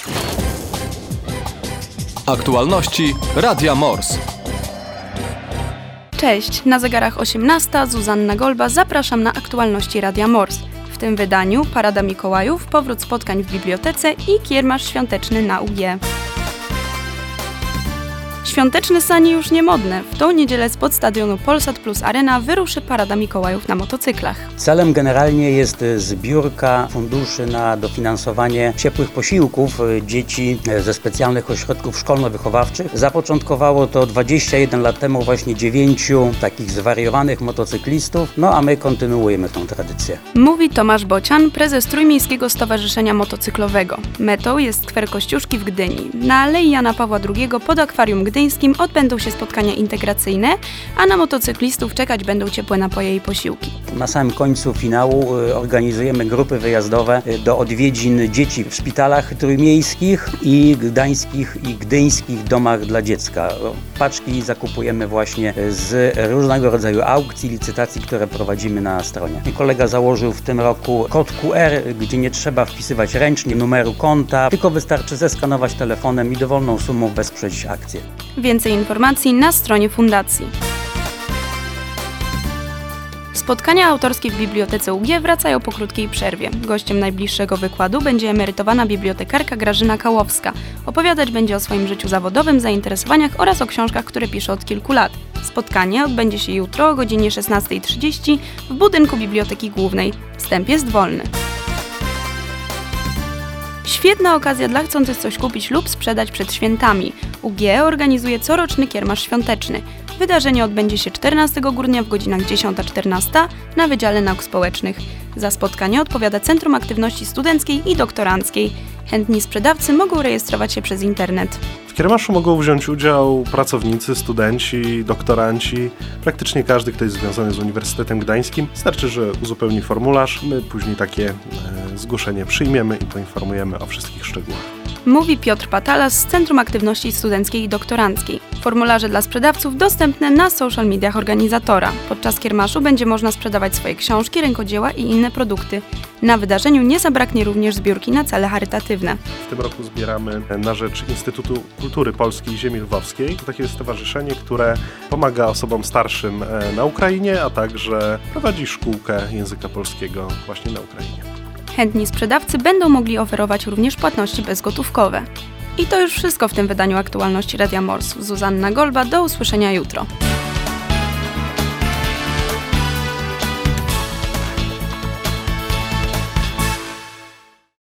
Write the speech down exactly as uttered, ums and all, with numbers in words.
Aktualności Radia Mors. Cześć, na zegarach osiemnasta, Zuzanna Golba, zapraszam na aktualności Radia Mors. W tym wydaniu Parada Mikołajów, powrót spotkań w bibliotece i kiermasz świąteczny na U G. Świąteczne sanie już niemodne. W tą niedzielę spod stadionu Polsat Plus Arena wyruszy Parada Mikołajów na motocyklach. Celem generalnie jest zbiórka funduszy na dofinansowanie ciepłych posiłków dzieci ze specjalnych ośrodków szkolno-wychowawczych. Zapoczątkowało to dwadzieścia jeden lat temu właśnie dziewięciu takich zwariowanych motocyklistów, no a my kontynuujemy tę tradycję. Mówi Tomasz Bocian, prezes Trójmiejskiego Stowarzyszenia Motocyklowego. Metą jest skwer Kościuszki w Gdyni. Na Alei Jana Pawła drugiego pod Akwarium Gdyńskim odbędą się spotkania integracyjne, a na motocyklistów czekać będą ciepłe napoje i posiłki. Na samym końcu finału organizujemy grupy wyjazdowe do odwiedzin dzieci w szpitalach trójmiejskich i gdańskich i gdyńskich domach dla dziecka. Paczki zakupujemy właśnie z różnego rodzaju aukcji, licytacji, które prowadzimy na stronie. Kolega założył w tym roku kod Q R, gdzie nie trzeba wpisywać ręcznie numeru konta, tylko wystarczy zeskanować telefonem i dowolną sumą wesprzeć akcję. Więcej informacji na stronie fundacji. Spotkania autorskie w Bibliotece U G wracają po krótkiej przerwie. Gościem najbliższego wykładu będzie emerytowana bibliotekarka Grażyna Kałowska. Opowiadać będzie o swoim życiu zawodowym, zainteresowaniach oraz o książkach, które pisze od kilku lat. Spotkanie odbędzie się jutro o godzinie szesnasta trzydzieści w budynku Biblioteki Głównej. Wstęp jest wolny. Świetna okazja dla chcących coś kupić lub sprzedać przed świętami. U G organizuje coroczny kiermasz świąteczny. Wydarzenie odbędzie się czternastego grudnia w godzinach dziesiąta czternasta na Wydziale Nauk Społecznych. Za spotkanie odpowiada Centrum Aktywności Studenckiej i Doktoranckiej. Chętni sprzedawcy mogą rejestrować się przez internet. W kiermaszu mogą wziąć udział pracownicy, studenci, doktoranci, praktycznie każdy, kto jest związany z Uniwersytetem Gdańskim. Wystarczy, że uzupełni formularz, my później takie e, zgłoszenie przyjmiemy i poinformujemy o wszystkich szczegółach. Mówi Piotr Patalas z Centrum Aktywności Studenckiej i Doktoranckiej. Formularze dla sprzedawców dostępne na social mediach organizatora. Podczas kiermaszu będzie można sprzedawać swoje książki, rękodzieła i inne produkty. Na wydarzeniu nie zabraknie również zbiórki na cele charytatywne. W tym roku zbieramy na rzecz Instytutu Kultury Polskiej Ziemi Lwowskiej. To takie stowarzyszenie, które pomaga osobom starszym na Ukrainie, a także prowadzi szkółkę języka polskiego właśnie na Ukrainie. Chętni sprzedawcy będą mogli oferować również płatności bezgotówkowe. I to już wszystko w tym wydaniu aktualności Radia Mors. Zuzanna Golba, do usłyszenia jutro.